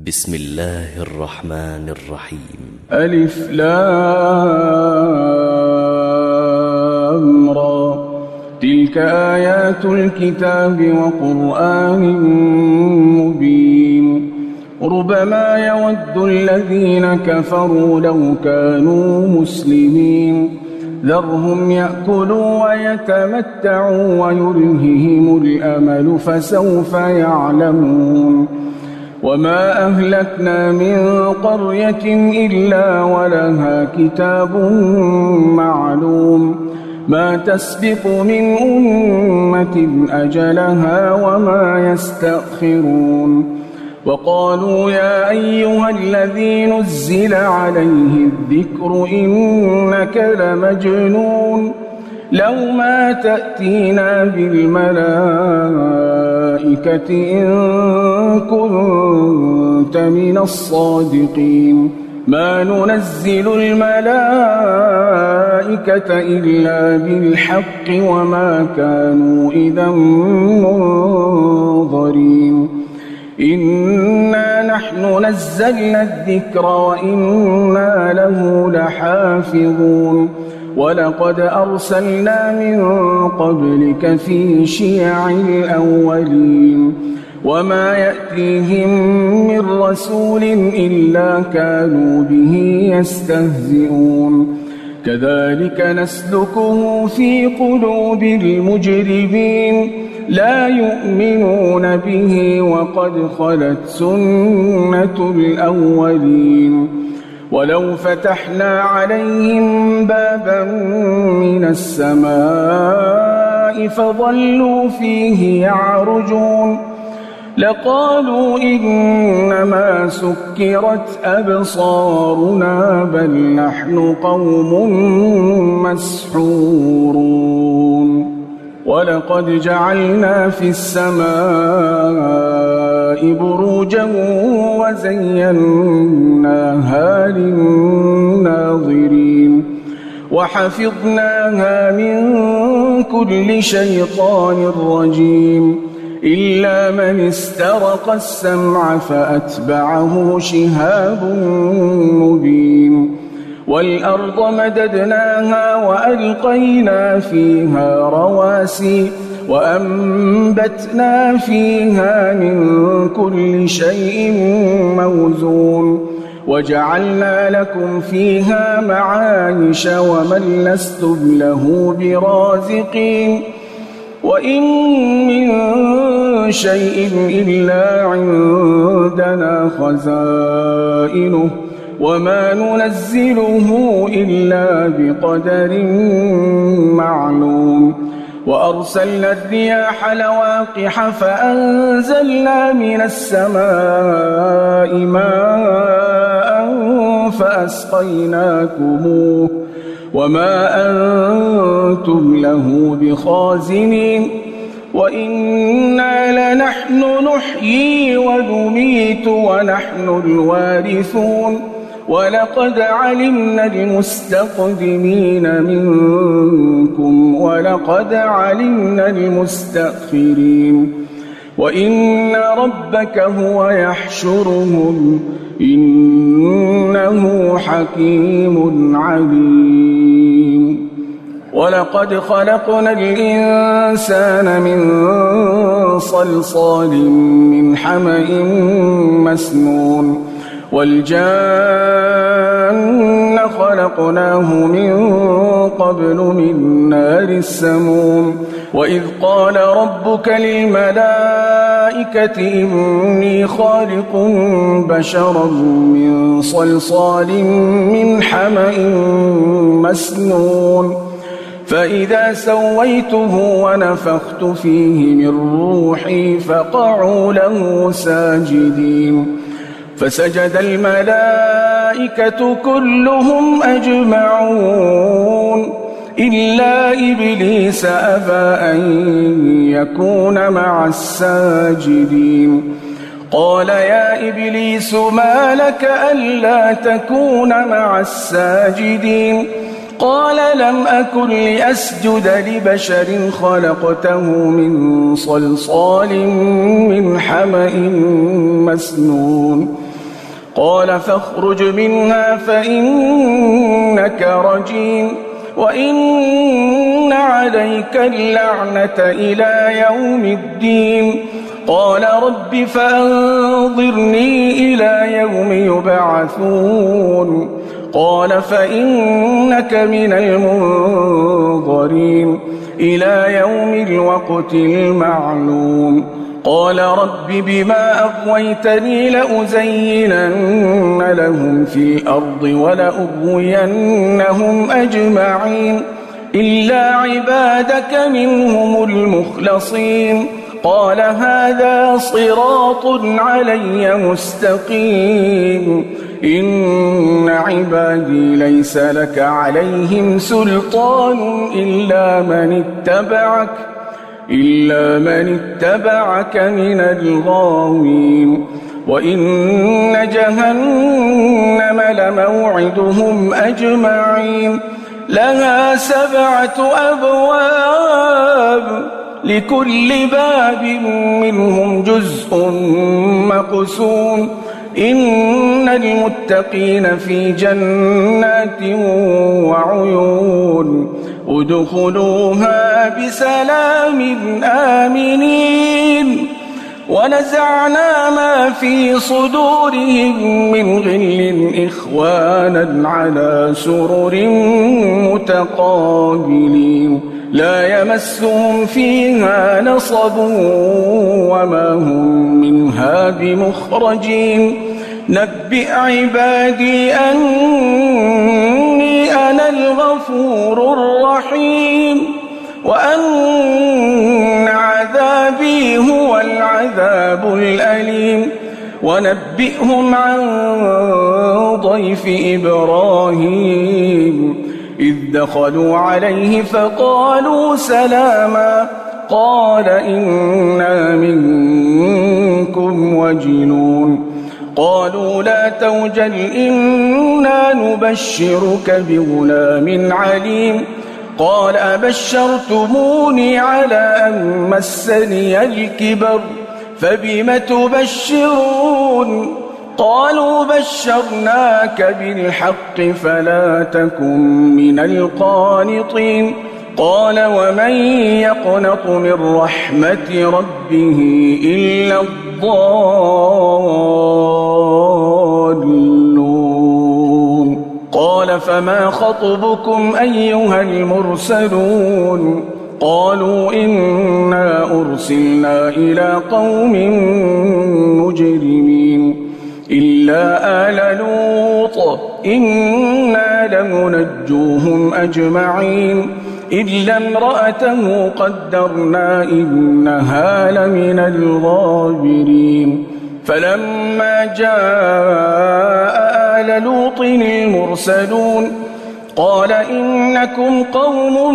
بسم الله الرحمن الرحيم. ألف لام را، تلك آيات الكتاب وقرآن مبين. ربما يود الذين كفروا لو كانوا مسلمين، ذرهم يأكلوا ويتمتعوا ويلههم الأمل فسوف يعلمون. وما أهلكنا من قرية إلا ولها كتاب معلوم، ما تسبق من أمة أجلها وما يستأخرون. وقالوا يا أيها الذي نزل عليه الذكر إنك لمجنون، لو ما تأتينا بالملائكة إن كنت من الصادقين. ما ننزل الملائكة إلا بالحق وما كانوا إذا منظرين. إنا نحن نزلنا الذكر وإنا له لحافظون. ولقد أرسلنا من قبلك في شيع الأولين، وما يأتيهم من رسول إلا كانوا به يستهزئون. كذلك نسلكه في قلوب المجرمين، لا يؤمنون به وقد خلت سنة الأولين. ولو فتحنا عليهم بابا من السماء فظلوا فيه يعرجون لقالوا إنما سكرت أبصارنا بل نحن قوم مسحورون. ولقد جعلنا في السماء بروجا وزيناها للناظرين، وحفظناها من كل شيطان رجيم، إلا من استرق السمع فأتبعه شهاب مبين. والأرض مددناها وألقينا فيها رواسي وأنبتنا فيها من كل شيء موزون، وجعلنا لكم فيها معايش ومن لستم له برازقين. وإن من شيء إلا عندنا خزائنه وما ننزله إلا بقدر معلوم. وأرسلنا الرياح لواقح فأنزلنا من السماء ماء فأسقيناكموه وما أنتم له بخازنين. وإنا لنحن نحيي ونميت ونحن الوارثون. ولقد علمنا المستقدمين منكم ولقد علمنا المستأخرين. وإن ربك هو يحشرهم إنه حكيم عليم. ولقد خلقنا الإنسان من صلصال من حمأ مسنون، والجان خلقناه من قبل من نار السموم. وإذ قال ربك للملائكة إني خالق بشرا من صلصال من حمأ مسنون، فإذا سويته ونفخت فيه من روحي فقعوا له ساجدين. فسجد الملائكة كلهم أجمعون إلا إبليس أبى أن يكون مع الساجدين. قال يا إبليس ما لك ألا تكون مع الساجدين؟ قال لم أكن لأسجد لبشر خلقته من صلصال من حمأ مسنون قال فاخرج منها فإنك رجيم وإن عليك اللعنة إلى يوم الدين قال رب فأنظرني إلى يوم يبعثون قال فإنك من المنظرين إلى يوم الوقت المعلوم قال رب بما أغويتني لأزينن لهم في الأرض ولأغوينهم أجمعين إلا عبادك منهم المخلصين قال هذا صراط علي مستقيم إن عبادي ليس لك عليهم سلطان إلا من اتبعك من الغاوين وإن جهنم لموعدهم أجمعين لها 7 أبواب لكل باب منهم جزء مقسوم إن المتقين في جنات وعيون ادخلوها بسلام آمنين ونزعنا ما في صدورهم من غل إخوانا على سرر متقابلين لا يمسهم فيها نصب وما هم منها بمخرجين نبئ عبادي أني أنا الغفور الرحيم وأن عذابي هو العذاب الأليم ونبئهم عن ضيف إبراهيم إذ دخلوا عليه فقالوا سلاما قال إنا منكم وجلون قالوا لا توجل إنا نبشرك بغلام عليم قال أبشرتموني على أن مسني الكبر فبم تبشرون قالوا بشرناك بالحق فلا تكن من القانطين قال ومن يقنط من رحمة ربه إلا الضالون قال فما خطبكم أيها المرسلون قالوا إنا أرسلنا إلى قوم مجرمين إلا آل لوط إنا لمنجوهم أجمعين إلا امرأته قدرنا إنها لمن الغابرين فلما جاء آل لوط المرسلون قال إنكم قوم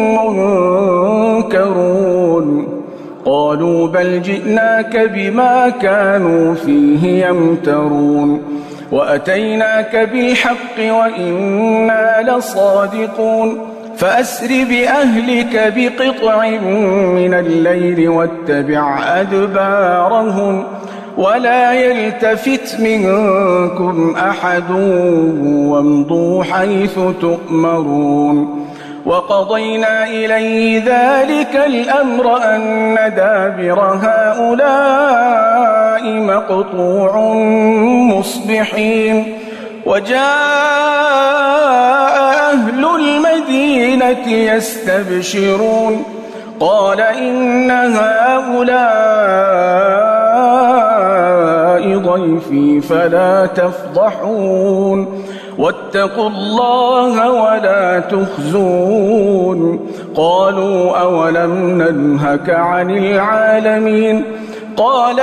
منكرون قالوا بل جئناك بما كانوا فيه يمترون وأتيناك بالحق وإنا لصادقون فأسر بأهلك بقطع من الليل واتبع أدبارهم ولا يلتفت منكم أحد وامضوا حيث تؤمرون وقضينا إليه ذلك الأمر أن دابر هؤلاء مقطوع مصبحين وجاء أهل المدينة يستبشرون قال إن هؤلاء ضيفي فلا تفضحون واتقوا الله ولا تخزون قالوا أولم ننهك عن العالمين قال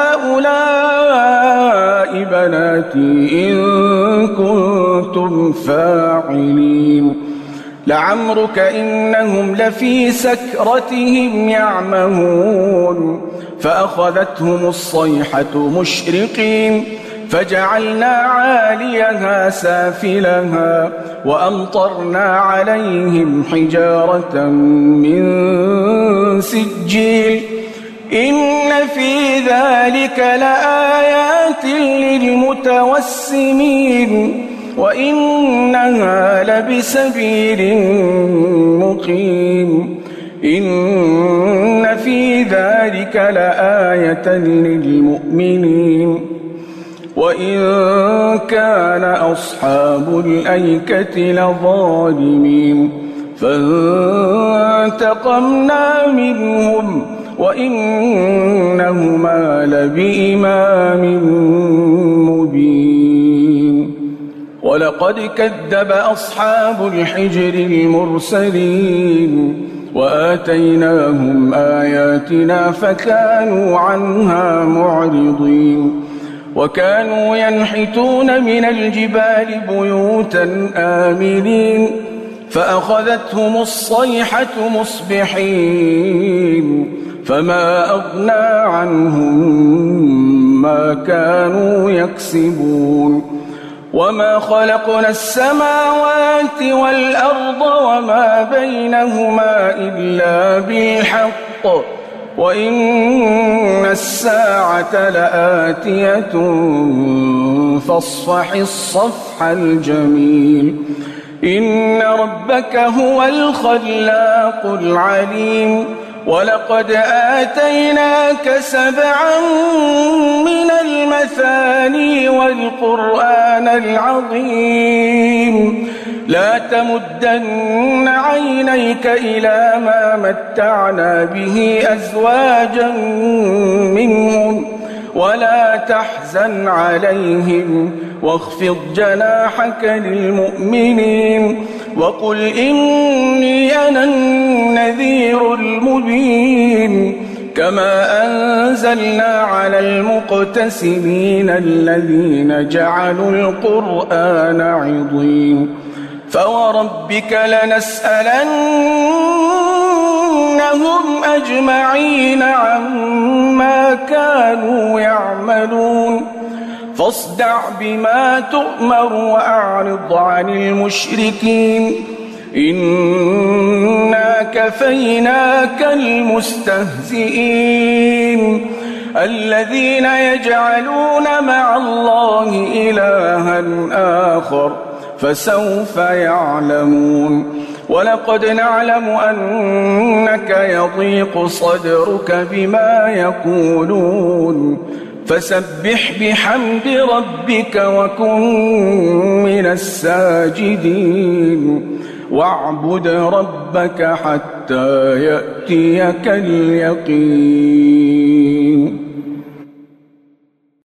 هؤلاء بناتي إن كنتم فاعلين لعمرك إنهم لفي سكرتهم يعمهون فأخذتهم الصيحة مشرقين فجعلنا عاليها سافلها وأمطرنا عليهم حجارة من سجيل إن في ذلك لآيات للمتوسمين وإنها لبسبيل مقيم إن في ذلك لآية للمؤمنين وإن كان أصحاب الأيكة لظالمين فانتقمنا منهم وإنهما لبإمام مبين ولقد كذب أصحاب الحجر المرسلين وآتيناهم آياتنا فكانوا عنها معرضين وكانوا ينحتون من الجبال بيوتا آمنين فأخذتهم الصيحة مصبحين فما أغنى عنهم ما كانوا يكسبون وما خلقنا السماوات والأرض وما بينهما إلا بالحق وإن الساعة لآتية فاصفح الصفح الجميل إن ربك هو الخلاق العليم ولقد آتيناك 7 من المثاني والقرآن العظيم لا تمدن عينيك إلى ما متعنا به أزواجا منهم ولا تحزن عليهم واخفض جناحك للمؤمنين وقل إني أنا النذير المبين كما أنزلنا على المقتسمين الذين جعلوا القرآن عضين فوربك لنسألنهم أجمعين عما كانوا يعملون فاصدع بما تؤمر وأعرض عن المشركين إنا كفيناك المستهزئين الذين يجعلون مع الله إلها آخر فسوف يعلمون ولقد نعلم أنك يضيق صدرك بما يقولون فسبح بحمد ربك وكن من الساجدين واعبد ربك حتى يأتيك اليقين